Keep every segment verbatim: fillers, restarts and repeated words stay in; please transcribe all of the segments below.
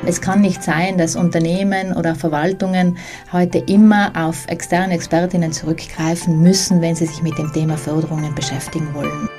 Es kann nicht sein, dass Unternehmen oder Verwaltungen heute immer auf externe Expertinnen zurückgreifen müssen, wenn sie sich mit dem Thema Förderungen beschäftigen wollen.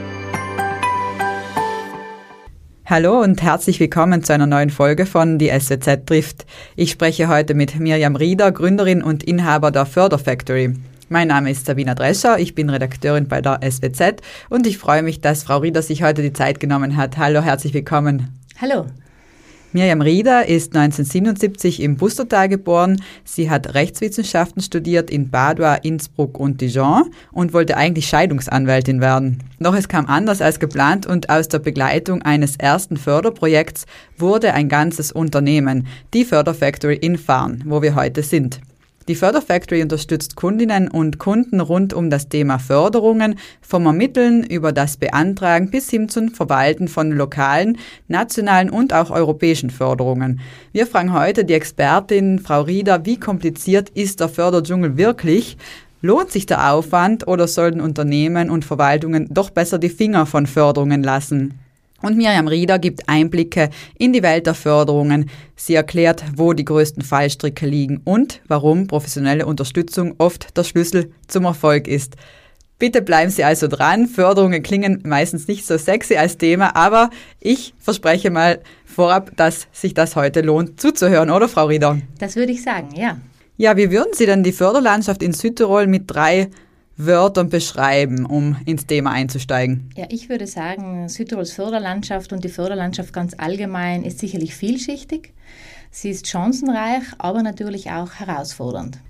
Hallo und herzlich willkommen zu einer neuen Folge von Die S W Z trifft. Ich spreche heute mit Mirjam Rieder, Gründerin und Inhaber der Förderfactory. Mein Name ist Sabina Drescher, ich bin Redakteurin bei der S W Z und ich freue mich, dass Frau Rieder sich heute die Zeit genommen hat. Hallo, herzlich willkommen. Hallo. Mirjam Rieder ist neunzehnhundertsiebenundsiebzig im Pustertal geboren. Sie hat Rechtswissenschaften studiert in Padua, Innsbruck und Dijon und wollte eigentlich Scheidungsanwältin werden. Doch es kam anders als geplant und aus der Begleitung eines ersten Förderprojekts wurde ein ganzes Unternehmen, die Förderfactory in Farn, wo wir heute sind. Die Förderfactory unterstützt Kundinnen und Kunden rund um das Thema Förderungen, vom Ermitteln über das Beantragen bis hin zum Verwalten von lokalen, nationalen und auch europäischen Förderungen. Wir fragen heute die Expertin Frau Rieder, wie kompliziert ist der Förderdschungel wirklich? Lohnt sich der Aufwand oder sollten Unternehmen und Verwaltungen doch besser die Finger von Förderungen lassen? Und Mirjam Rieder gibt Einblicke in die Welt der Förderungen. Sie erklärt, wo die größten Fallstricke liegen und warum professionelle Unterstützung oft der Schlüssel zum Erfolg ist. Bitte bleiben Sie also dran. Förderungen klingen meistens nicht so sexy als Thema, aber ich verspreche mal vorab, dass sich das heute lohnt zuzuhören, oder Frau Rieder? Das würde ich sagen, ja. Ja, wie würden Sie denn die Förderlandschaft in Südtirol mit drei Wörtern beschreiben, um ins Thema einzusteigen? Ja, ich würde sagen, Südtirols Förderlandschaft und die Förderlandschaft ganz allgemein ist sicherlich vielschichtig. Sie ist chancenreich, aber natürlich auch herausfordernd.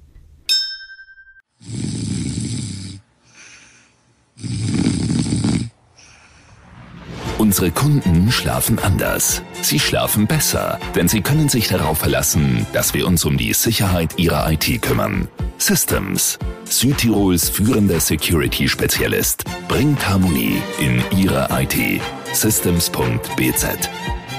Unsere Kunden schlafen anders. Sie schlafen besser, denn sie können sich darauf verlassen, dass wir uns um die Sicherheit ihrer I T kümmern. Systems, Südtirols führender Security-Spezialist, bringt Harmonie in ihre I T. Systems punkt b z.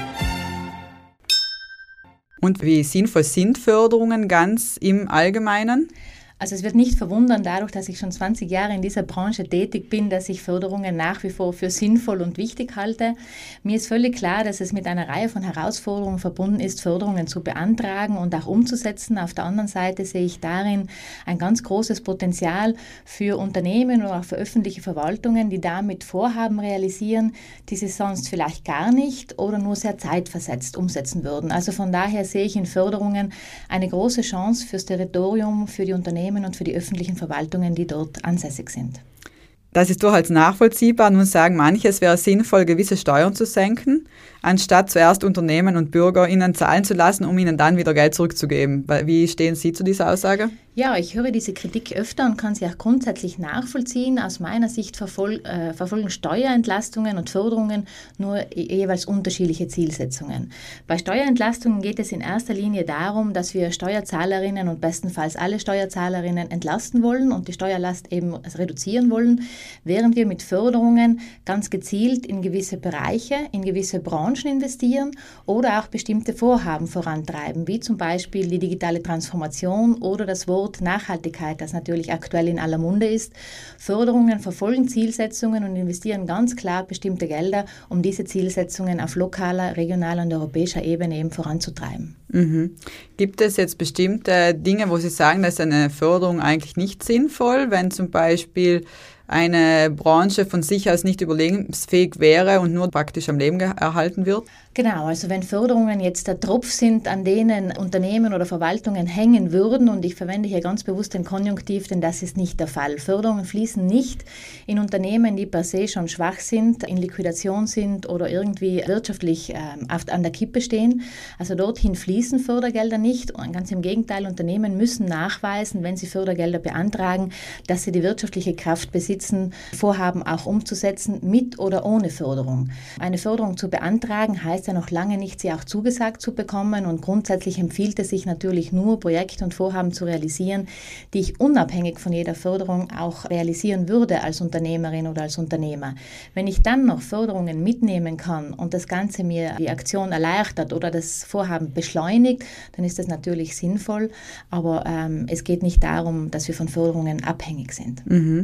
Und wie sinnvoll sind Förderungen ganz im Allgemeinen? Also es wird nicht verwundern, dadurch, dass ich schon zwanzig Jahre in dieser Branche tätig bin, dass ich Förderungen nach wie vor für sinnvoll und wichtig halte. Mir ist völlig klar, dass es mit einer Reihe von Herausforderungen verbunden ist, Förderungen zu beantragen und auch umzusetzen. Auf der anderen Seite sehe ich darin ein ganz großes Potenzial für Unternehmen oder auch für öffentliche Verwaltungen, die damit Vorhaben realisieren, die sie sonst vielleicht gar nicht oder nur sehr zeitversetzt umsetzen würden. Also von daher sehe ich in Förderungen eine große Chance fürs Territorium, für die Unternehmen und für die öffentlichen Verwaltungen, die dort ansässig sind. Das ist durchaus nachvollziehbar. Nun sagen manche, es wäre sinnvoll, gewisse Steuern zu senken, anstatt zuerst Unternehmen und Bürger ihnen zahlen zu lassen, um ihnen dann wieder Geld zurückzugeben. Wie stehen Sie zu dieser Aussage? Ja, ich höre diese Kritik öfter und kann sie auch grundsätzlich nachvollziehen. Aus meiner Sicht verfol- äh, verfolgen Steuerentlastungen und Förderungen nur jeweils unterschiedliche Zielsetzungen. Bei Steuerentlastungen geht es in erster Linie darum, dass wir Steuerzahlerinnen und bestenfalls alle Steuerzahlerinnen entlasten wollen und die Steuerlast eben reduzieren wollen, während wir mit Förderungen ganz gezielt in gewisse Bereiche, in gewisse Branchen investieren oder auch bestimmte Vorhaben vorantreiben, wie zum Beispiel die digitale Transformation oder das Wort Nachhaltigkeit, das natürlich aktuell in aller Munde ist. Förderungen verfolgen Zielsetzungen und investieren ganz klar bestimmte Gelder, um diese Zielsetzungen auf lokaler, regionaler und europäischer Ebene eben voranzutreiben. Mhm. Gibt es jetzt bestimmte Dinge, wo Sie sagen, dass eine Förderung eigentlich nicht sinnvoll, wenn zum Beispiel eine Branche von sich aus nicht überlebensfähig wäre und nur praktisch am Leben erhalten wird? Genau, also wenn Förderungen jetzt der Tropf sind, an denen Unternehmen oder Verwaltungen hängen würden, und ich verwende hier ganz bewusst den Konjunktiv, denn das ist nicht der Fall. Förderungen fließen nicht in Unternehmen, die per se schon schwach sind, in Liquidation sind oder irgendwie wirtschaftlich äh, an der Kippe stehen. Also dorthin fließen Fördergelder nicht. Und ganz im Gegenteil, Unternehmen müssen nachweisen, wenn sie Fördergelder beantragen, dass sie die wirtschaftliche Kraft besitzen, Vorhaben auch umzusetzen, mit oder ohne Förderung. Eine Förderung zu beantragen heißt ja noch lange nicht, sie auch zugesagt zu bekommen, und grundsätzlich empfiehlt es sich natürlich nur, Projekte und Vorhaben zu realisieren, die ich unabhängig von jeder Förderung auch realisieren würde als Unternehmerin oder als Unternehmer. Wenn ich dann noch Förderungen mitnehmen kann und das Ganze mir die Aktion erleichtert oder das Vorhaben beschleunigt, dann ist das natürlich sinnvoll, aber ähm, es geht nicht darum, dass wir von Förderungen abhängig sind. Mhm.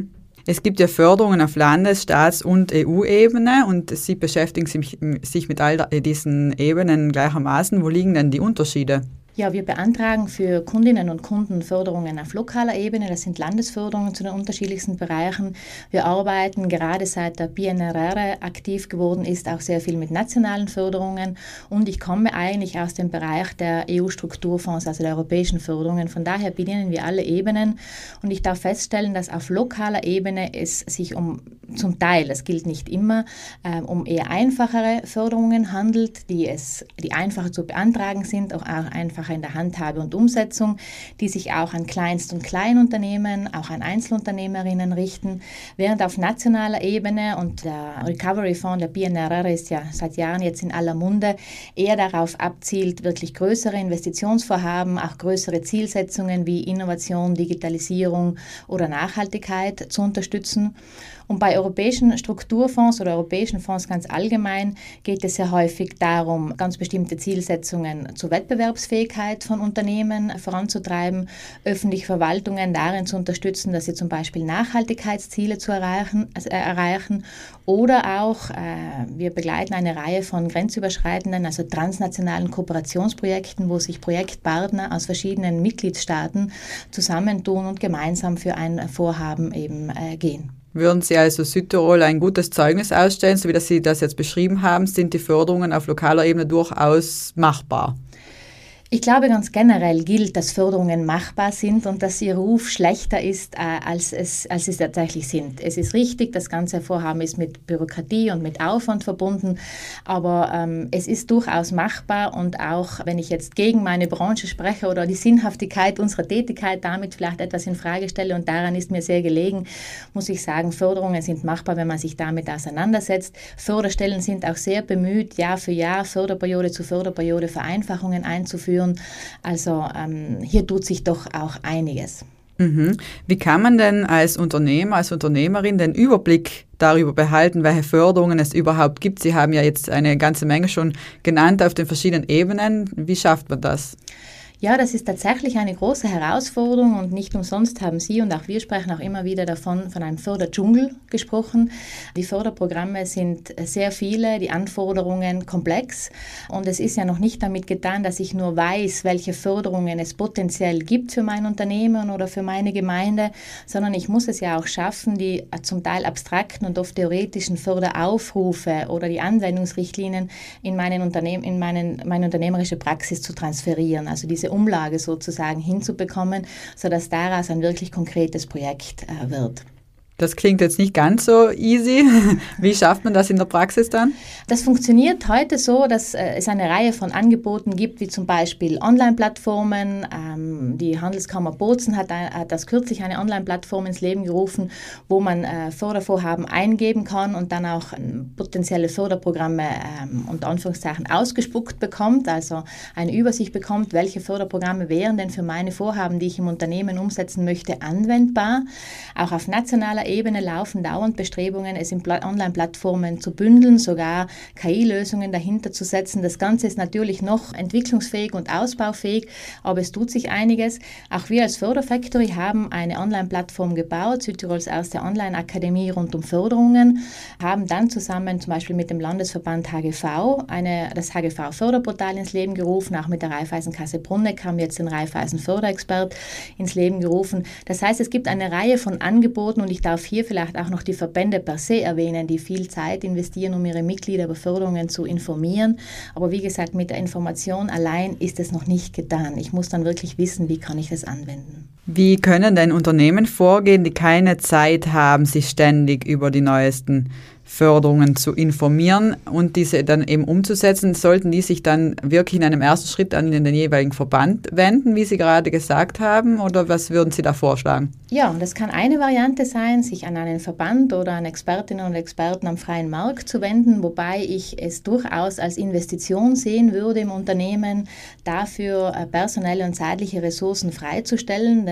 Es gibt ja Förderungen auf Landes-, Staats- und E U-Ebene und Sie beschäftigen sich mit all diesen Ebenen gleichermaßen. Wo liegen denn die Unterschiede? Ja, wir beantragen für Kundinnen und Kunden Förderungen auf lokaler Ebene. Das sind Landesförderungen zu den unterschiedlichsten Bereichen. Wir arbeiten gerade seit der P N R R aktiv geworden ist, auch sehr viel mit nationalen Förderungen. Und ich komme eigentlich aus dem Bereich der E U-Strukturfonds, also der europäischen Förderungen. Von daher bedienen wir alle Ebenen. Und ich darf feststellen, dass auf lokaler Ebene es sich um zum Teil, das gilt nicht immer, äh, um eher einfachere Förderungen handelt, die, es, die einfacher zu beantragen sind, auch einfach in der Handhabe und Umsetzung, die sich auch an Kleinst- und Kleinunternehmen, auch an Einzelunternehmerinnen richten, während auf nationaler Ebene, und der Recovery Fonds, der P N R R ist ja seit Jahren jetzt in aller Munde, eher darauf abzielt, wirklich größere Investitionsvorhaben, auch größere Zielsetzungen wie Innovation, Digitalisierung oder Nachhaltigkeit zu unterstützen. Und bei europäischen Strukturfonds oder europäischen Fonds ganz allgemein geht es sehr häufig darum, ganz bestimmte Zielsetzungen zur Wettbewerbsfähigkeit von Unternehmen voranzutreiben, öffentliche Verwaltungen darin zu unterstützen, dass sie zum Beispiel Nachhaltigkeitsziele zu erreichen, also, äh, erreichen oder auch, äh, wir begleiten eine Reihe von grenzüberschreitenden, also transnationalen Kooperationsprojekten, wo sich Projektpartner aus verschiedenen Mitgliedstaaten zusammentun und gemeinsam für ein Vorhaben eben äh, gehen. Würden Sie also Südtirol ein gutes Zeugnis ausstellen, so wie das Sie das jetzt beschrieben haben, sind die Förderungen auf lokaler Ebene durchaus machbar? Ich glaube, ganz generell gilt, dass Förderungen machbar sind und dass ihr Ruf schlechter ist, äh, als, es, als sie tatsächlich sind. Es ist richtig, das ganze Vorhaben ist mit Bürokratie und mit Aufwand verbunden, aber ähm, es ist durchaus machbar und auch, wenn ich jetzt gegen meine Branche spreche oder die Sinnhaftigkeit unserer Tätigkeit damit vielleicht etwas in Frage stelle, und daran ist mir sehr gelegen, muss ich sagen, Förderungen sind machbar, wenn man sich damit auseinandersetzt. Förderstellen sind auch sehr bemüht, Jahr für Jahr, Förderperiode zu Förderperiode Vereinfachungen einzuführen. Also ähm, hier tut sich doch auch einiges. Mhm. Wie kann man denn als Unternehmer, als Unternehmerin den Überblick darüber behalten, welche Förderungen es überhaupt gibt? Sie haben ja jetzt eine ganze Menge schon genannt auf den verschiedenen Ebenen. Wie schafft man das? Ja, das ist tatsächlich eine große Herausforderung und nicht umsonst haben Sie und auch wir sprechen auch immer wieder davon, von einem Förderdschungel gesprochen. Die Förderprogramme sind sehr viele, die Anforderungen komplex und es ist ja noch nicht damit getan, dass ich nur weiß, welche Förderungen es potenziell gibt für mein Unternehmen oder für meine Gemeinde, sondern ich muss es ja auch schaffen, die zum Teil abstrakten und oft theoretischen Förderaufrufe oder die Anwendungsrichtlinien in, meinen Unternehmen, in meinen, meine unternehmerische Praxis zu transferieren. Also diese Umlage sozusagen hinzubekommen, sodass daraus ein wirklich konkretes Projekt äh, wird. Das klingt jetzt nicht ganz so easy. Wie schafft man das in der Praxis dann? Das funktioniert heute so, dass äh, es eine Reihe von Angeboten gibt, wie zum Beispiel Online-Plattformen. Ähm, die Handelskammer Bozen hat, ein, hat das kürzlich eine Online-Plattform ins Leben gerufen, wo man äh, Fördervorhaben eingeben kann und dann auch ähm, potenzielle Förderprogramme ähm, unter Anführungszeichen ausgespuckt bekommt, also eine Übersicht bekommt, welche Förderprogramme wären denn für meine Vorhaben, die ich im Unternehmen umsetzen möchte, anwendbar. Auch auf nationaler Ebene laufen dauernd Bestrebungen, es in Online-Plattformen zu bündeln, sogar K I-Lösungen dahinter zu setzen. Das Ganze ist natürlich noch entwicklungsfähig und ausbaufähig, aber es tut sich einiges. Auch wir als Förderfactory haben eine Online-Plattform gebaut, Südtirols erste Online-Akademie rund um Förderungen, haben dann zusammen zum Beispiel mit dem Landesverband H G V eine, das H G V-Förderportal ins Leben gerufen, auch mit der Raiffeisenkasse Bruneck haben wir jetzt den Raiffeisen-Förderexpert ins Leben gerufen. Das heißt, es gibt eine Reihe von Angeboten und ich darf hier vielleicht auch noch die Verbände per se erwähnen, die viel Zeit investieren, um ihre Mitglieder über Förderungen zu informieren. Aber wie gesagt, mit der Information allein ist es noch nicht getan. Ich muss dann wirklich wissen, wie kann ich das anwenden. Wie können denn Unternehmen vorgehen, die keine Zeit haben, sich ständig über die neuesten Förderungen zu informieren und diese dann eben umzusetzen? Sollten die sich dann wirklich in einem ersten Schritt an den jeweiligen Verband wenden, wie Sie gerade gesagt haben, oder was würden Sie da vorschlagen? Ja, und das kann eine Variante sein, sich an einen Verband oder an Expertinnen und Experten am freien Markt zu wenden, wobei ich es durchaus als Investition sehen würde im Unternehmen, dafür personelle und zeitliche Ressourcen freizustellen, denn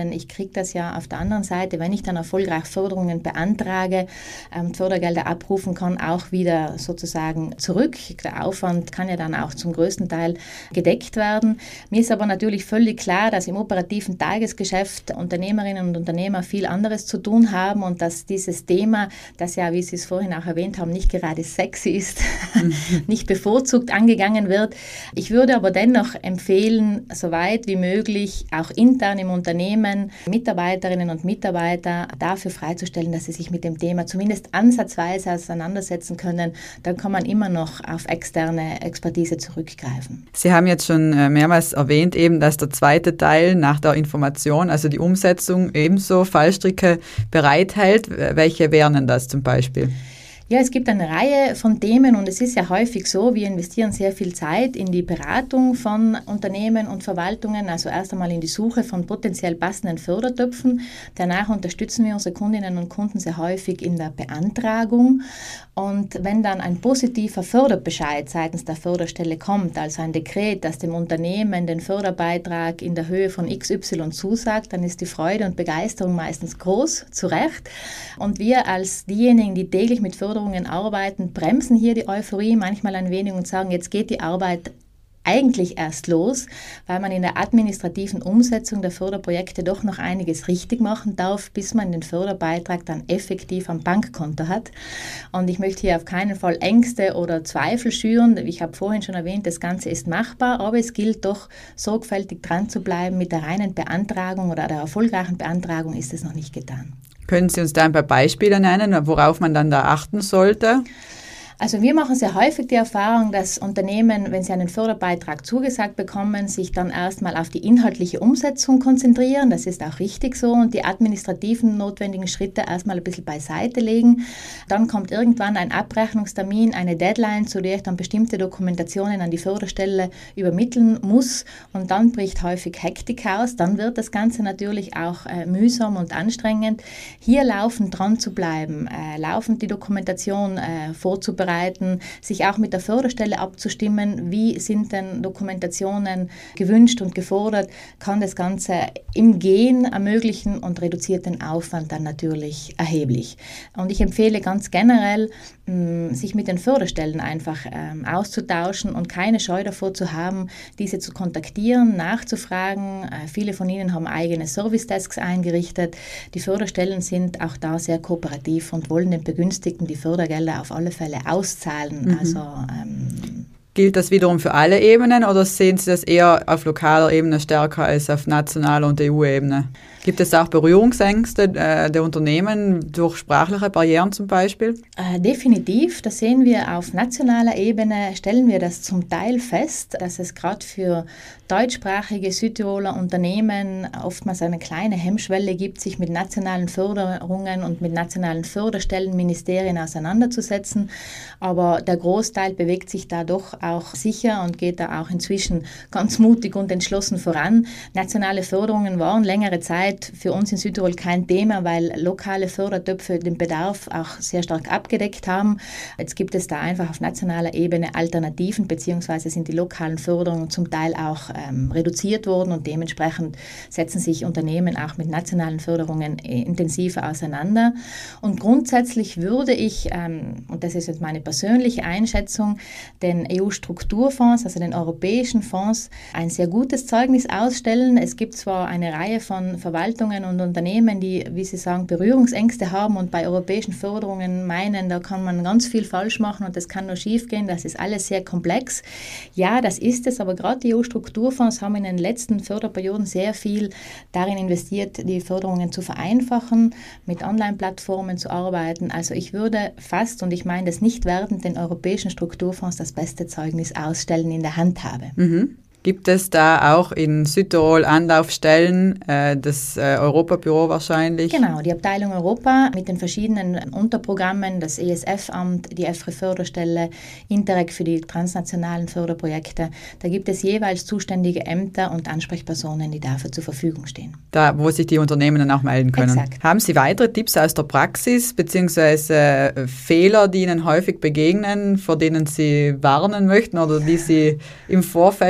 sondern ich kriege das ja auf der anderen Seite, wenn ich dann erfolgreich Förderungen beantrage, ähm, Fördergelder abrufen kann, auch wieder sozusagen zurück. Der Aufwand kann ja dann auch zum größten Teil gedeckt werden. Mir ist aber natürlich völlig klar, dass im operativen Tagesgeschäft Unternehmerinnen und Unternehmer viel anderes zu tun haben und dass dieses Thema, das ja, wie Sie es vorhin auch erwähnt haben, nicht gerade sexy ist, mhm. nicht bevorzugt angegangen wird. Ich würde aber dennoch empfehlen, so weit wie möglich auch intern im Unternehmen Mitarbeiterinnen und Mitarbeiter dafür freizustellen, dass sie sich mit dem Thema zumindest ansatzweise auseinandersetzen können. Dann kann man immer noch auf externe Expertise zurückgreifen. Sie haben jetzt schon mehrmals erwähnt, eben, dass der zweite Teil nach der Information, also die Umsetzung, ebenso Fallstricke bereithält. Welche wären denn das zum Beispiel? Ja, es gibt eine Reihe von Themen und es ist ja häufig so, wir investieren sehr viel Zeit in die Beratung von Unternehmen und Verwaltungen, also erst einmal in die Suche von potenziell passenden Fördertöpfen. Danach unterstützen wir unsere Kundinnen und Kunden sehr häufig in der Beantragung. Und wenn dann ein positiver Förderbescheid seitens der Förderstelle kommt, also ein Dekret, das dem Unternehmen den Förderbeitrag in der Höhe von X Y zusagt, dann ist die Freude und Begeisterung meistens groß, zu Recht. Und wir als diejenigen, die täglich mit Förderungen arbeiten, bremsen hier die Euphorie manchmal ein wenig und sagen, jetzt geht die Arbeit eigentlich erst los, weil man in der administrativen Umsetzung der Förderprojekte doch noch einiges richtig machen darf, bis man den Förderbeitrag dann effektiv am Bankkonto hat. Und ich möchte hier auf keinen Fall Ängste oder Zweifel schüren. Ich habe vorhin schon erwähnt, das Ganze ist machbar, aber es gilt doch, sorgfältig dran zu bleiben. Mit der reinen Beantragung oder der erfolgreichen Beantragung ist es noch nicht getan. Können Sie uns da ein paar Beispiele nennen, worauf man dann da achten sollte? Also wir machen sehr häufig die Erfahrung, dass Unternehmen, wenn sie einen Förderbeitrag zugesagt bekommen, sich dann erstmal auf die inhaltliche Umsetzung konzentrieren. Das ist auch richtig so und die administrativen notwendigen Schritte erstmal ein bisschen beiseite legen. Dann kommt irgendwann ein Abrechnungstermin, eine Deadline, zu der ich dann bestimmte Dokumentationen an die Förderstelle übermitteln muss und dann bricht häufig Hektik aus. Dann wird das Ganze natürlich auch äh, mühsam und anstrengend. Hier laufend dran zu bleiben, äh, laufend die Dokumentation äh, vorzubereiten, sich auch mit der Förderstelle abzustimmen, wie sind denn Dokumentationen gewünscht und gefordert, kann das Ganze im Gehen ermöglichen und reduziert den Aufwand dann natürlich erheblich. Und ich empfehle ganz generell, sich mit den Förderstellen einfach ähm, auszutauschen und keine Scheu davor zu haben, diese zu kontaktieren, nachzufragen. Äh, viele von ihnen haben eigene Service-Desks eingerichtet. Die Förderstellen sind auch da sehr kooperativ und wollen den Begünstigten die Fördergelder auf alle Fälle auszahlen. Mhm. Also ähm, Gilt das wiederum für alle Ebenen oder sehen Sie das eher auf lokaler Ebene stärker als auf nationaler und E U-Ebene? Gibt es auch Berührungsängste äh, der Unternehmen durch sprachliche Barrieren zum Beispiel? Äh, definitiv. Das sehen wir auf nationaler Ebene, stellen wir das zum Teil fest, dass es gerade für deutschsprachige Südtiroler Unternehmen oftmals eine kleine Hemmschwelle gibt, sich mit nationalen Förderungen und mit nationalen Förderstellen, Ministerien auseinanderzusetzen. Aber der Großteil bewegt sich da doch auch sicher und geht da auch inzwischen ganz mutig und entschlossen voran. Nationale Förderungen waren längere Zeit für uns in Südtirol kein Thema, weil lokale Fördertöpfe den Bedarf auch sehr stark abgedeckt haben. Jetzt gibt es da einfach auf nationaler Ebene Alternativen, beziehungsweise sind die lokalen Förderungen zum Teil auch ähm, reduziert worden und dementsprechend setzen sich Unternehmen auch mit nationalen Förderungen äh, intensiver auseinander. Und grundsätzlich würde ich, ähm, und das ist jetzt meine persönliche Einschätzung, den E U-Strukturfonds, also den europäischen Fonds, ein sehr gutes Zeugnis ausstellen. Es gibt zwar eine Reihe von Verwaltungen und Unternehmen, die, wie Sie sagen, Berührungsängste haben und bei europäischen Förderungen meinen, da kann man ganz viel falsch machen und das kann nur schief gehen, das ist alles sehr komplex. Ja, das ist es, aber gerade die E U-Strukturfonds haben in den letzten Förderperioden sehr viel darin investiert, die Förderungen zu vereinfachen, mit Online-Plattformen zu arbeiten. Also ich würde fast, und ich meine das nicht wertend, den europäischen Strukturfonds das beste Zeugnis ausstellen in der Handhabe. Mhm. Gibt es da auch in Südtirol Anlaufstellen, äh, das äh, Europabüro wahrscheinlich? Genau, die Abteilung Europa mit den verschiedenen Unterprogrammen, das E S F-Amt, die E F R E-Förderstelle, Interreg für die transnationalen Förderprojekte. Da gibt es jeweils zuständige Ämter und Ansprechpersonen, die dafür zur Verfügung stehen. Da, wo sich die Unternehmen dann auch melden können. Exakt. Haben Sie weitere Tipps aus der Praxis beziehungsweise äh, Fehler, die Ihnen häufig begegnen, vor denen Sie warnen möchten oder die Sie im Vorfeld schon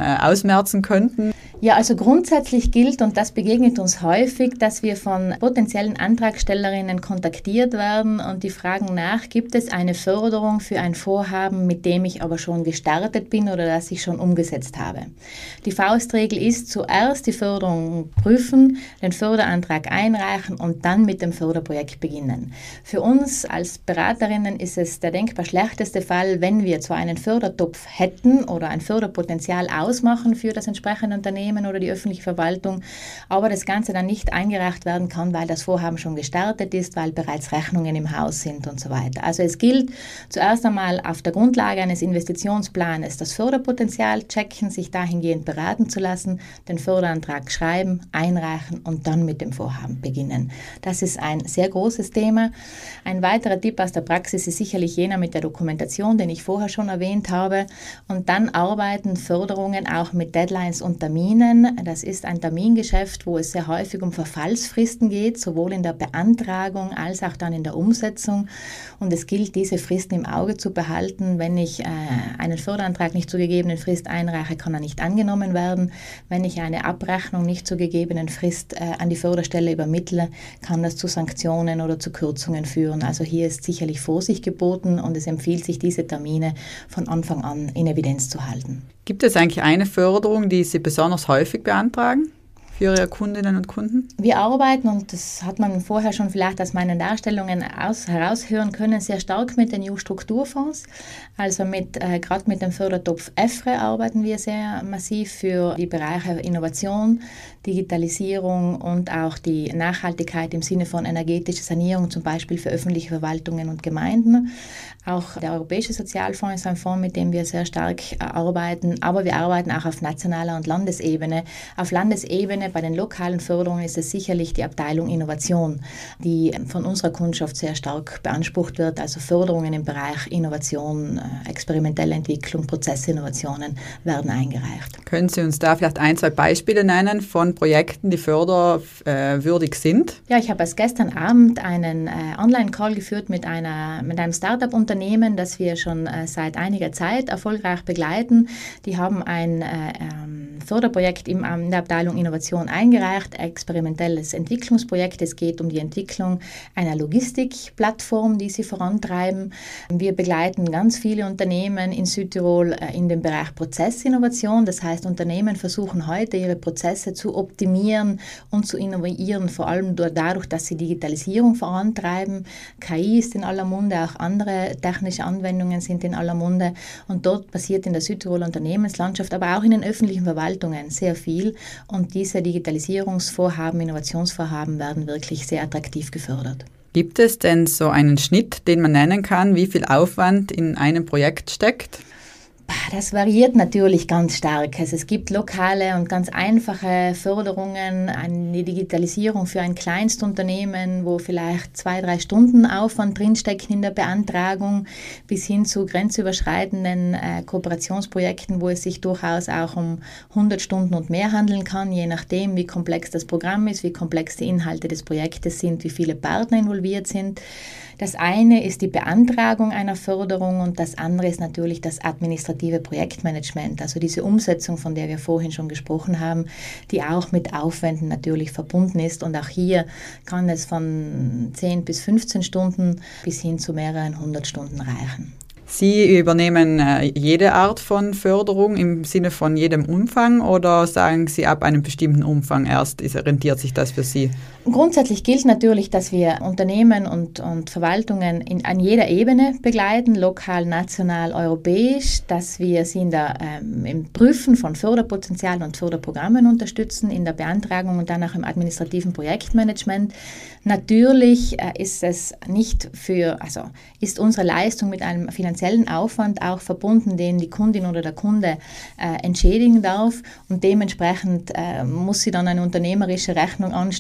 äh, ausmerzen könnten? Ja, also grundsätzlich gilt, und das begegnet uns häufig, dass wir von potenziellen Antragstellerinnen kontaktiert werden und die fragen nach, gibt es eine Förderung für ein Vorhaben, mit dem ich aber schon gestartet bin oder das ich schon umgesetzt habe. Die Faustregel ist, zuerst die Förderung prüfen, den Förderantrag einreichen und dann mit dem Förderprojekt beginnen. Für uns als Beraterinnen ist es der denkbar schlechteste Fall, wenn wir zwar einen Fördertopf hätten oder ein Förderpotenzial ausmachen für das entsprechende Unternehmen oder die öffentliche Verwaltung, aber das Ganze dann nicht eingereicht werden kann, weil das Vorhaben schon gestartet ist, weil bereits Rechnungen im Haus sind und so weiter. Also es gilt zuerst einmal auf der Grundlage eines Investitionsplanes das Förderpotenzial checken, sich dahingehend beraten zu lassen, den Förderantrag schreiben, einreichen und dann mit dem Vorhaben beginnen. Das ist ein sehr großes Thema. Ein weiterer Tipp aus der Praxis ist sicherlich jener mit der Dokumentation, den ich vorher schon erwähnt habe. Und dann arbeiten Förderungen auch mit Deadlines und Terminen. Das ist ein Termingeschäft, wo es sehr häufig um Verfallsfristen geht, sowohl in der Beantragung als auch dann in der Umsetzung. Und es gilt, diese Fristen im Auge zu behalten. Wenn ich äh, einen Förderantrag nicht zur gegebenen Frist einreiche, kann er nicht angenommen werden. Wenn ich eine Abrechnung nicht zur gegebenen Frist äh, an die Förderstelle übermittle, kann das zu Sanktionen oder zu Kürzungen führen. Also hier ist sicherlich Vorsicht geboten und es empfiehlt sich, diese Termine von Anfang an in Evidenz zu halten. Gibt es eigentlich eine Förderung, die Sie besonders häufig beantragen für Ihre Kundinnen und Kunden? Wir arbeiten, und das hat man vorher schon vielleicht aus meinen Darstellungen aus, heraushören können, sehr stark mit den E U-Strukturfonds. Also mit, äh, gerade mit dem Fördertopf E F R E arbeiten wir sehr massiv für die Bereiche Innovation, Digitalisierung und auch die Nachhaltigkeit im Sinne von energetischer Sanierung, zum Beispiel für öffentliche Verwaltungen und Gemeinden. Auch der Europäische Sozialfonds ist ein Fonds, mit dem wir sehr stark arbeiten, aber wir arbeiten auch auf nationaler und Landesebene. Auf Landesebene bei den lokalen Förderungen ist es sicherlich die Abteilung Innovation, die von unserer Kundschaft sehr stark beansprucht wird, also Förderungen im Bereich Innovation, experimentelle Entwicklung, Prozessinnovationen werden eingereicht. Können Sie uns da vielleicht ein, zwei Beispiele nennen von Projekten, die förderwürdig sind? Ja, ich habe erst gestern Abend einen äh, Online-Call geführt mit, einer, mit einem Start-up-Unternehmen, das wir schon äh, seit einiger Zeit erfolgreich begleiten. Die haben ein äh, ähm, Förderprojekt im, in der Abteilung Innovation eingereicht, experimentelles Entwicklungsprojekt. Es geht um die Entwicklung einer Logistikplattform, die sie vorantreiben. Wir begleiten ganz viele Unternehmen in Südtirol äh, in dem Bereich Prozessinnovation. Das heißt, Unternehmen versuchen heute, ihre Prozesse zu optimieren und zu innovieren, vor allem dadurch, dass sie Digitalisierung vorantreiben. K I ist in aller Munde, auch andere technische Anwendungen sind in aller Munde. Und dort passiert in der Südtiroler Unternehmenslandschaft, aber auch in den öffentlichen Verwaltungen sehr viel. Und diese Digitalisierungsvorhaben, Innovationsvorhaben werden wirklich sehr attraktiv gefördert. Gibt es denn so einen Schnitt, den man nennen kann, wie viel Aufwand in einem Projekt steckt? Das variiert natürlich ganz stark. Also es gibt lokale und ganz einfache Förderungen, eine Digitalisierung für ein Kleinstunternehmen, wo vielleicht zwei, drei Stunden Aufwand drinstecken in der Beantragung, bis hin zu grenzüberschreitenden äh, Kooperationsprojekten, wo es sich durchaus auch um hundert Stunden und mehr handeln kann, je nachdem, wie komplex das Programm ist, wie komplex die Inhalte des Projektes sind, wie viele Partner involviert sind. Das eine ist die Beantragung einer Förderung und das andere ist natürlich das administrative Projektmanagement, also diese Umsetzung, von der wir vorhin schon gesprochen haben, die auch mit Aufwänden natürlich verbunden ist. Und auch hier kann es von zehn bis fünfzehn Stunden bis hin zu mehreren hundert Stunden reichen. Sie übernehmen äh, jede Art von Förderung im Sinne von jedem Umfang oder sagen Sie, ab einem bestimmten Umfang erst ist, rentiert sich das für Sie? Grundsätzlich gilt natürlich, dass wir Unternehmen und, und Verwaltungen in, an jeder Ebene begleiten, lokal, national, europäisch, dass wir sie in der, ähm, im Prüfen von Förderpotenzialen und Förderprogrammen unterstützen, in der Beantragung und dann auch im administrativen Projektmanagement. Natürlich äh, ist es nicht für, also ist unsere Leistung mit einem finanziellen Aufwand auch verbunden, den die Kundin oder der Kunde äh, entschädigen darf und dementsprechend äh, muss sie dann eine unternehmerische Rechnung anstellen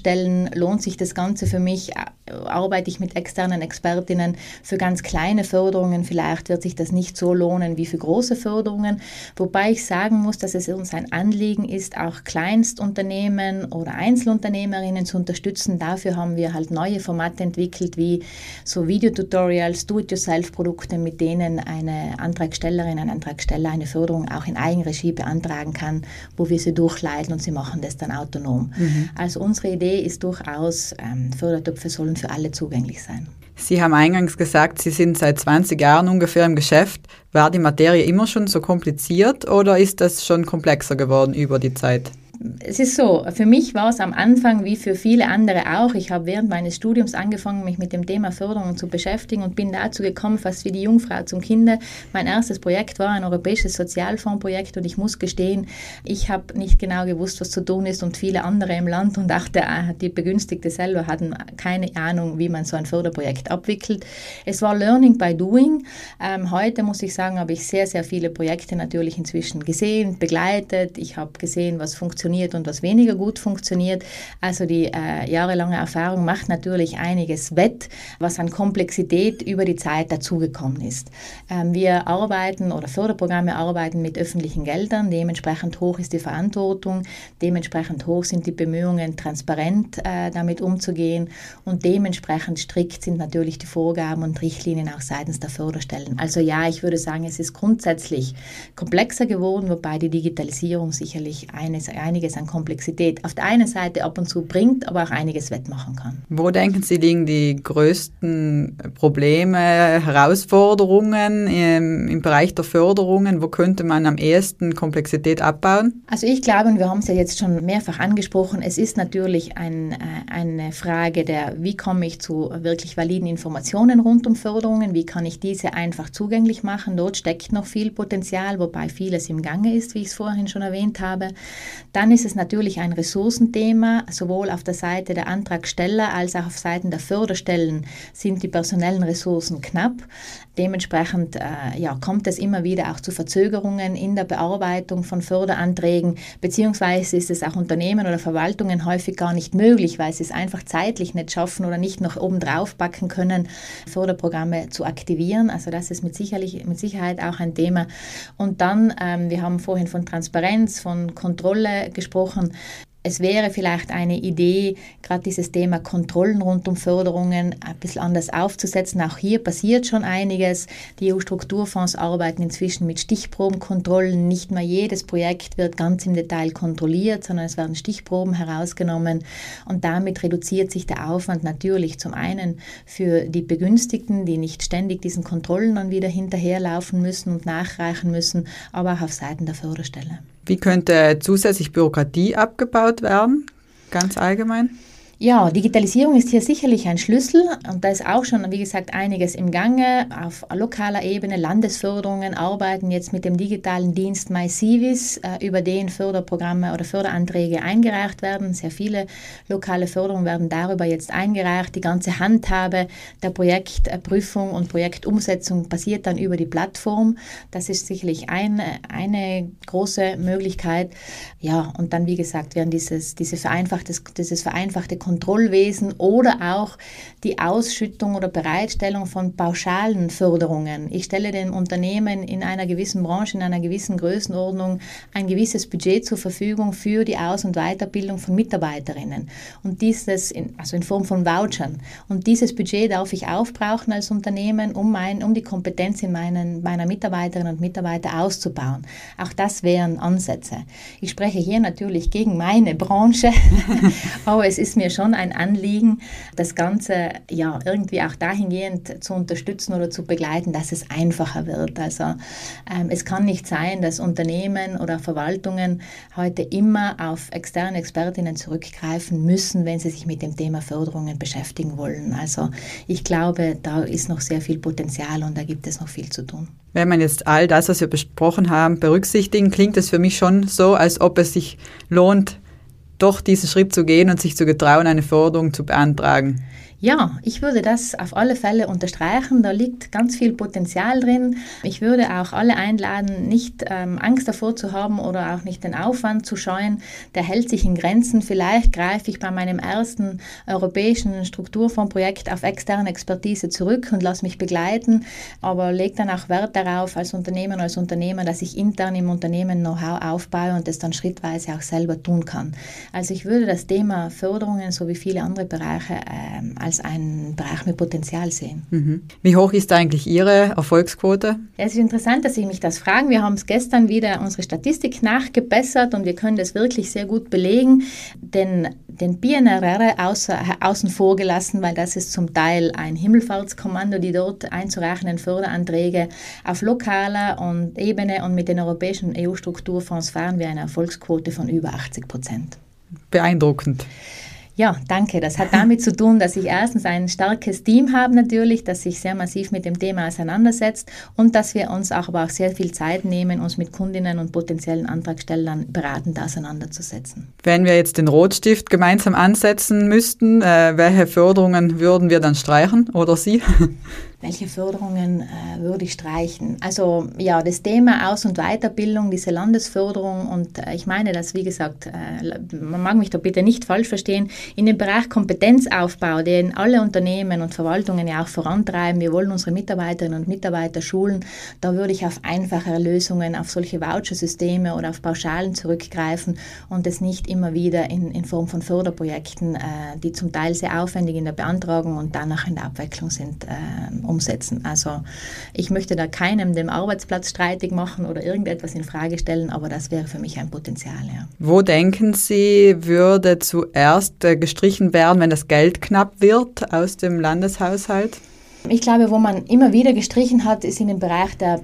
lohnt sich das Ganze für mich, arbeite ich mit externen Expertinnen. Für ganz kleine Förderungen vielleicht wird sich das nicht so lohnen wie für große Förderungen, wobei ich sagen muss, dass es uns ein Anliegen ist, auch Kleinstunternehmen oder Einzelunternehmerinnen zu unterstützen. Dafür haben wir halt neue Formate entwickelt, wie so Videotutorials, Do-it-yourself-Produkte, mit denen eine Antragstellerin, ein Antragsteller eine Förderung auch in Eigenregie beantragen kann, wo wir sie durchleiten und sie machen das dann autonom. Mhm. Also unsere Idee ist durchaus, ähm, Fördertöpfe sollen für alle zugänglich sein. Sie haben eingangs gesagt, Sie sind seit zwanzig Jahren ungefähr im Geschäft. War die Materie immer schon so kompliziert oder ist das schon komplexer geworden über die Zeit? Es ist so, für mich war es am Anfang wie für viele andere auch. Ich habe während meines Studiums angefangen, mich mit dem Thema Förderung zu beschäftigen und bin dazu gekommen, fast wie die Jungfrau zum Kinde. Mein erstes Projekt war ein europäisches Sozialfondsprojekt und ich muss gestehen, ich habe nicht genau gewusst, was zu tun ist und viele andere im Land und auch der, die Begünstigte selber hatten keine Ahnung, wie man so ein Förderprojekt abwickelt. Es war Learning by Doing. Ähm, heute muss ich sagen, habe ich sehr, sehr viele Projekte natürlich inzwischen gesehen, begleitet. Ich habe gesehen, was funktioniert und was weniger gut funktioniert. Also die äh, jahrelange Erfahrung macht natürlich einiges wett, was an Komplexität über die Zeit dazugekommen ist. Ähm, wir arbeiten oder Förderprogramme arbeiten mit öffentlichen Geldern, dementsprechend hoch ist die Verantwortung, dementsprechend hoch sind die Bemühungen, transparent äh, damit umzugehen und dementsprechend strikt sind natürlich die Vorgaben und Richtlinien auch seitens der Förderstellen. Also ja, ich würde sagen, es ist grundsätzlich komplexer geworden, wobei die Digitalisierung sicherlich eines, einiges an Komplexität auf der einen Seite ab und zu bringt, aber auch einiges wettmachen kann. Wo denken Sie, liegen die größten Probleme, Herausforderungen im, im Bereich der Förderungen? Wo könnte man am ehesten Komplexität abbauen? Also ich glaube, und wir haben es ja jetzt schon mehrfach angesprochen, es ist natürlich ein, eine Frage der, wie komme ich zu wirklich validen Informationen rund um Förderungen, wie kann ich diese einfach zugänglich machen? Dort steckt noch viel Potenzial, wobei vieles im Gange ist, wie ich es vorhin schon erwähnt habe. Dann ist es natürlich ein Ressourcenthema, sowohl auf der Seite der Antragsteller als auch auf Seiten der Förderstellen sind die personellen Ressourcen knapp. Dementsprechend äh, ja, kommt es immer wieder auch zu Verzögerungen in der Bearbeitung von Förderanträgen, beziehungsweise ist es auch Unternehmen oder Verwaltungen häufig gar nicht möglich, weil sie es einfach zeitlich nicht schaffen oder nicht noch oben drauf backen können, Förderprogramme zu aktivieren. Also das ist mit, sicherlich, mit Sicherheit auch ein Thema. Und dann, ähm, wir haben vorhin von Transparenz, von Kontrolle gesprochen. Es wäre vielleicht eine Idee, gerade dieses Thema Kontrollen rund um Förderungen ein bisschen anders aufzusetzen. Auch hier passiert schon einiges. Die E U-Strukturfonds arbeiten inzwischen mit Stichprobenkontrollen. Nicht mehr jedes Projekt wird ganz im Detail kontrolliert, sondern es werden Stichproben herausgenommen. Und damit reduziert sich der Aufwand natürlich zum einen für die Begünstigten, die nicht ständig diesen Kontrollen dann wieder hinterherlaufen müssen und nachreichen müssen, aber auch auf Seiten der Förderstelle. Wie könnte zusätzlich Bürokratie abgebaut werden, ganz allgemein? Ja, Digitalisierung ist hier sicherlich ein Schlüssel und da ist auch schon, wie gesagt, einiges im Gange. Auf lokaler Ebene, Landesförderungen arbeiten jetzt mit dem digitalen Dienst MyCivis, äh, über den Förderprogramme oder Förderanträge eingereicht werden. Sehr viele lokale Förderungen werden darüber jetzt eingereicht. Die ganze Handhabe der Projektprüfung und Projektumsetzung passiert dann über die Plattform. Das ist sicherlich eine, eine große Möglichkeit. Ja, und dann, wie gesagt, werden dieses, diese vereinfachte, dieses vereinfachte Kontrollwesen oder auch die Ausschüttung oder Bereitstellung von pauschalen Förderungen. Ich stelle dem Unternehmen in einer gewissen Branche, in einer gewissen Größenordnung ein gewisses Budget zur Verfügung für die Aus- und Weiterbildung von Mitarbeiterinnen. Und dieses, in, also in Form von Vouchern. Und dieses Budget darf ich aufbrauchen als Unternehmen, um, mein, um die Kompetenz in meinen, meiner Mitarbeiterinnen und Mitarbeiter auszubauen. Auch das wären Ansätze. Ich spreche hier natürlich gegen meine Branche, aber es ist mir schon ein Anliegen, das Ganze ja irgendwie auch dahingehend zu unterstützen oder zu begleiten, dass es einfacher wird. Also ähm, es kann nicht sein, dass Unternehmen oder Verwaltungen heute immer auf externe Expertinnen zurückgreifen müssen, wenn sie sich mit dem Thema Förderungen beschäftigen wollen. Also ich glaube, da ist noch sehr viel Potenzial und da gibt es noch viel zu tun. Wenn man jetzt all das, was wir besprochen haben, berücksichtigen, klingt es für mich schon so, als ob es sich lohnt, doch diesen Schritt zu gehen und sich zu getrauen, eine Förderung zu beantragen. Ja, ich würde das auf alle Fälle unterstreichen. Da liegt ganz viel Potenzial drin. Ich würde auch alle einladen, nicht ähm, Angst davor zu haben oder auch nicht den Aufwand zu scheuen. Der hält sich in Grenzen. Vielleicht greife ich bei meinem ersten europäischen Strukturfondsprojekt auf externe Expertise zurück und lasse mich begleiten, aber lege dann auch Wert darauf als Unternehmer und als Unternehmer, dass ich intern im Unternehmen Know-how aufbaue und das dann schrittweise auch selber tun kann. Also ich würde das Thema Förderungen so wie viele andere Bereiche ähm, als einen Bereich mit Potenzial sehen. Mhm. Wie hoch ist eigentlich Ihre Erfolgsquote? Ja, es ist interessant, dass Sie mich das fragen. Wir haben es gestern wieder unsere Statistik nachgebessert und wir können das wirklich sehr gut belegen. Den, den B N R R außer, außen vor gelassen, weil das ist zum Teil ein Himmelfahrtskommando, die dort einzureichenden Förderanträge auf lokaler und Ebene und mit den europäischen E U-Strukturfonds fahren wir eine Erfolgsquote von über achtzig Prozent. Beeindruckend. Ja, danke. Das hat damit zu tun, dass ich erstens ein starkes Team habe natürlich, das sich sehr massiv mit dem Thema auseinandersetzt und dass wir uns auch aber auch sehr viel Zeit nehmen, uns mit Kundinnen und potenziellen Antragstellern beratend auseinanderzusetzen. Wenn wir jetzt den Rotstift gemeinsam ansetzen müssten, äh, welche Förderungen würden wir dann streichen oder Sie? Welche Förderungen äh, würde ich streichen? Also ja, das Thema Aus- und Weiterbildung, diese Landesförderung und äh, ich meine das, wie gesagt, äh, man mag mich da bitte nicht falsch verstehen, in dem Bereich Kompetenzaufbau, den alle Unternehmen und Verwaltungen ja auch vorantreiben, wir wollen unsere Mitarbeiterinnen und Mitarbeiter schulen, da würde ich auf einfachere Lösungen, auf solche Vouchersysteme oder auf Pauschalen zurückgreifen und es nicht immer wieder in, in Form von Förderprojekten, äh, die zum Teil sehr aufwendig in der Beantragung und danach in der Abwicklung sind, äh, umsetzen. Also ich möchte da keinem den Arbeitsplatz streitig machen oder irgendetwas in Frage stellen, aber das wäre für mich ein Potenzial. Ja. Wo denken Sie, würde zuerst äh, gestrichen werden, wenn das Geld knapp wird aus dem Landeshaushalt? Ich glaube, wo man immer wieder gestrichen hat, ist in dem Bereich der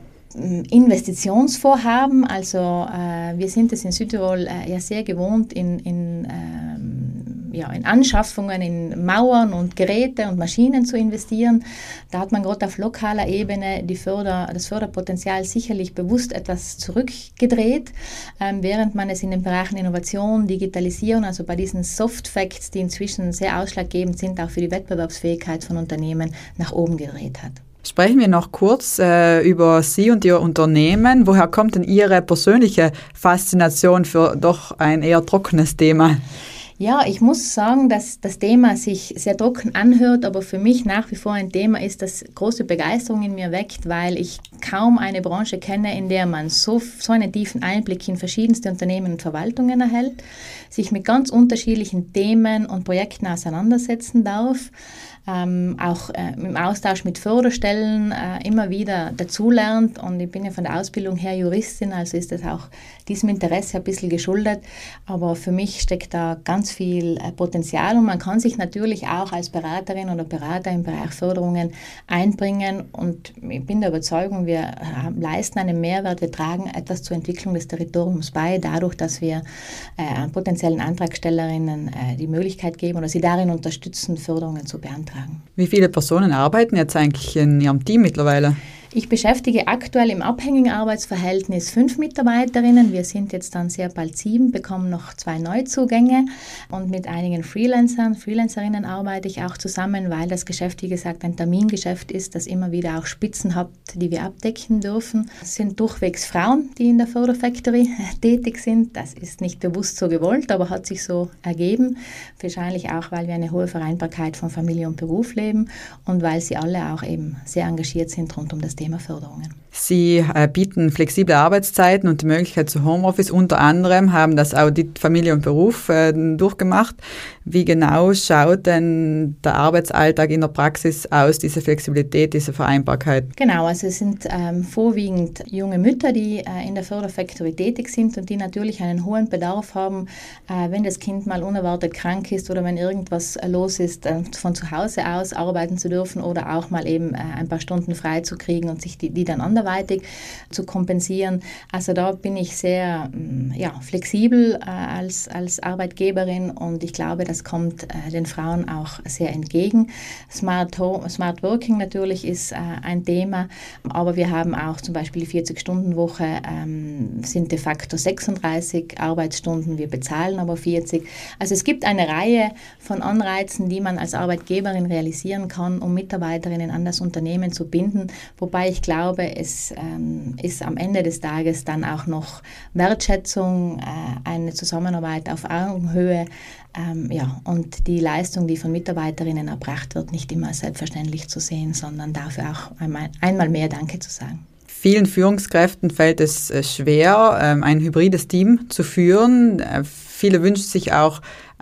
Investitionsvorhaben. Also äh, wir sind es in Südtirol äh, ja sehr gewohnt, in, in ähm, ja, in Anschaffungen, in Mauern und Geräte und Maschinen zu investieren. Da hat man gerade auf lokaler Ebene die Förder, das Förderpotenzial sicherlich bewusst etwas zurückgedreht, ähm, während man es in den Bereichen Innovation, Digitalisierung, also bei diesen Soft Facts, die inzwischen sehr ausschlaggebend sind, auch für die Wettbewerbsfähigkeit von Unternehmen, nach oben gedreht hat. Sprechen wir noch kurz äh, über Sie und Ihr Unternehmen. Woher kommt denn Ihre persönliche Faszination für doch ein eher trockenes Thema? Ja, ich muss sagen, dass das Thema sich sehr trocken anhört, aber für mich nach wie vor ein Thema ist, das große Begeisterung in mir weckt, weil ich kaum eine Branche kenne, in der man so, so einen tiefen Einblick in verschiedenste Unternehmen und Verwaltungen erhält, sich mit ganz unterschiedlichen Themen und Projekten auseinandersetzen darf. Ähm, auch äh, im Austausch mit Förderstellen äh, immer wieder dazulernt und ich bin ja von der Ausbildung her Juristin, also ist das auch diesem Interesse ein bisschen geschuldet, aber für mich steckt da ganz viel äh, Potenzial und man kann sich natürlich auch als Beraterin oder Berater im Bereich Förderungen einbringen und ich bin der Überzeugung, wir äh, leisten einen Mehrwert, wir tragen etwas zur Entwicklung des Territoriums bei, dadurch, dass wir äh, potenziellen Antragstellerinnen äh, die Möglichkeit geben oder sie darin unterstützen, Förderungen zu beantragen. Wie viele Personen arbeiten jetzt eigentlich in Ihrem Team mittlerweile? Ich beschäftige aktuell im abhängigen Arbeitsverhältnis fünf Mitarbeiterinnen. Wir sind jetzt dann sehr bald sieben, bekommen noch zwei Neuzugänge und mit einigen Freelancern, Freelancerinnen arbeite ich auch zusammen, weil das Geschäft, wie gesagt, ein Termingeschäft ist, das immer wieder auch Spitzen hat, die wir abdecken dürfen. Es sind durchwegs Frauen, die in der Förderfactory tätig sind. Das ist nicht bewusst so gewollt, aber hat sich so ergeben. Wahrscheinlich auch, weil wir eine hohe Vereinbarkeit von Familie und Beruf leben und weil sie alle auch eben sehr engagiert sind rund um das Thema Förderungen. Sie äh, bieten flexible Arbeitszeiten und die Möglichkeit zu Homeoffice. Unter anderem haben das Audit Familie und Beruf äh, durchgemacht. Wie genau schaut denn der Arbeitsalltag in der Praxis aus, diese Flexibilität, diese Vereinbarkeit? Genau, also es sind ähm, vorwiegend junge Mütter, die äh, in der Förderfactory tätig sind und die natürlich einen hohen Bedarf haben, äh, wenn das Kind mal unerwartet krank ist oder wenn irgendwas äh, los ist, äh, von zu Hause aus arbeiten zu dürfen oder auch mal eben äh, ein paar Stunden frei zu kriegen beschäftigen und sich die, die dann anderweitig zu kompensieren. Also da bin ich sehr ja, flexibel äh, als, als Arbeitgeberin und ich glaube, das kommt äh, den Frauen auch sehr entgegen. Smart, Home, Smart Working natürlich ist äh, ein Thema, aber wir haben auch zum Beispiel die vierzig-Stunden-Woche, ähm, sind de facto sechsunddreißig Arbeitsstunden, wir bezahlen aber vierzig. Also es gibt eine Reihe von Anreizen, die man als Arbeitgeberin realisieren kann, um Mitarbeiterinnen an das Unternehmen zu binden, wobei ich glaube, es ähm, ist am Ende des Tages dann auch noch Wertschätzung, äh, eine Zusammenarbeit auf Augenhöhe, ähm, ja, und die Leistung, die von Mitarbeiterinnen erbracht wird, nicht immer selbstverständlich zu sehen, sondern dafür auch einmal, einmal mehr Danke zu sagen. Vielen Führungskräften fällt es schwer, ein hybrides Team zu führen. Viele wünschen sich auch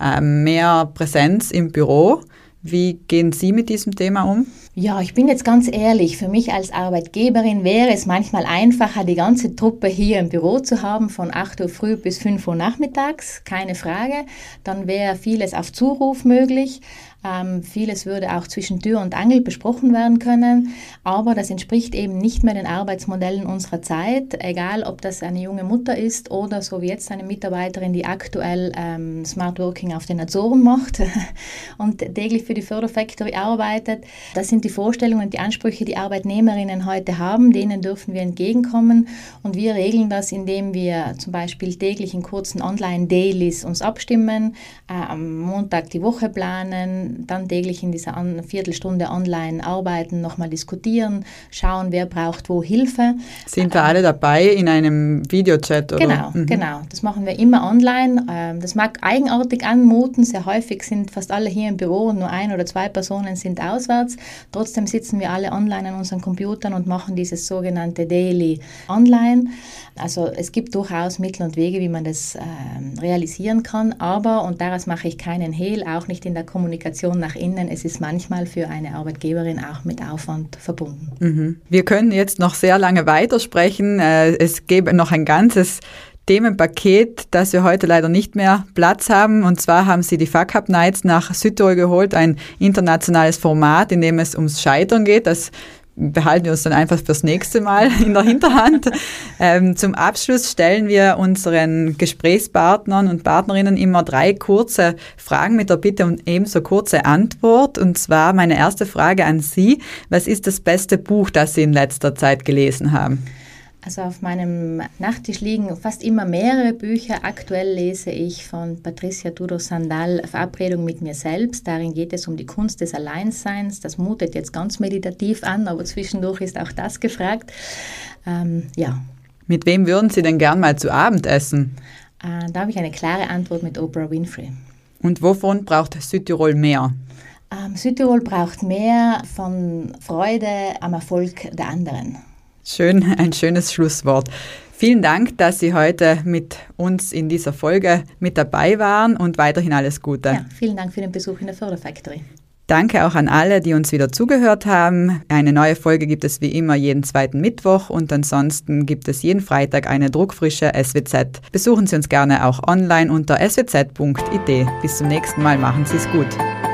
mehr Präsenz im Büro. Wie gehen Sie mit diesem Thema um? Ja, ich bin jetzt ganz ehrlich, für mich als Arbeitgeberin wäre es manchmal einfacher, die ganze Truppe hier im Büro zu haben, von acht Uhr früh bis fünf Uhr nachmittags, keine Frage. Dann wäre vieles auf Zuruf möglich. Ähm, vieles würde auch zwischen Tür und Angel besprochen werden können, aber das entspricht eben nicht mehr den Arbeitsmodellen unserer Zeit, egal ob das eine junge Mutter ist oder so wie jetzt eine Mitarbeiterin, die aktuell ähm, Smart Working auf den Azoren macht und täglich für die Förderfactory arbeitet. Das sind die Vorstellungen und die Ansprüche, die Arbeitnehmerinnen heute haben, denen dürfen wir entgegenkommen und wir regeln das, indem wir zum Beispiel täglich in kurzen Online-Dailies uns abstimmen, äh, am Montag die Woche planen, dann täglich in dieser An- Viertelstunde online arbeiten, nochmal diskutieren, schauen, wer braucht wo Hilfe. Sind da alle dabei in einem Videochat? Oder? Genau, mhm. genau. Das machen wir immer online. Das mag eigenartig anmuten. Sehr häufig sind fast alle hier im Büro und nur ein oder zwei Personen sind auswärts. Trotzdem sitzen wir alle online an unseren Computern und machen dieses sogenannte Daily online. Also es gibt durchaus Mittel und Wege, wie man das äh, realisieren kann. Aber, und daraus mache ich keinen Hehl, auch nicht in der Kommunikation nach innen. Es ist manchmal für eine Arbeitgeberin auch mit Aufwand verbunden. Mhm. Wir können jetzt noch sehr lange weitersprechen. Es gäbe noch ein ganzes Themenpaket, das wir heute leider nicht mehr Platz haben. Und zwar haben Sie die Fuck Up Nights nach Südtirol geholt, ein internationales Format, in dem es ums Scheitern geht. Das behalten wir uns dann einfach fürs nächste Mal in der Hinterhand. Ähm, zum Abschluss stellen wir unseren Gesprächspartnern und Partnerinnen immer drei kurze Fragen mit der Bitte um ebenso kurze Antwort. Und zwar meine erste Frage an Sie. Was ist das beste Buch, das Sie in letzter Zeit gelesen haben? Also auf meinem Nachttisch liegen fast immer mehrere Bücher. Aktuell lese ich von Patricia Tudor-Sandal Verabredung mit mir selbst. Darin geht es um die Kunst des Alleinseins. Das mutet jetzt ganz meditativ an, aber zwischendurch ist auch das gefragt. Ähm, ja. Mit wem würden Sie denn gern mal zu Abend essen? Äh, da habe ich eine klare Antwort mit Oprah Winfrey. Und wovon braucht Südtirol mehr? Ähm, Südtirol braucht mehr von Freude am Erfolg der anderen. Schön, ein schönes Schlusswort. Vielen Dank, dass Sie heute mit uns in dieser Folge mit dabei waren und weiterhin alles Gute. Ja, vielen Dank für den Besuch in der Förderfactory. Danke auch an alle, die uns wieder zugehört haben. Eine neue Folge gibt es wie immer jeden zweiten Mittwoch und ansonsten gibt es jeden Freitag eine druckfrische S W Z. Besuchen Sie uns gerne auch online unter s w z punkt i d. Bis zum nächsten Mal, machen Sie es gut.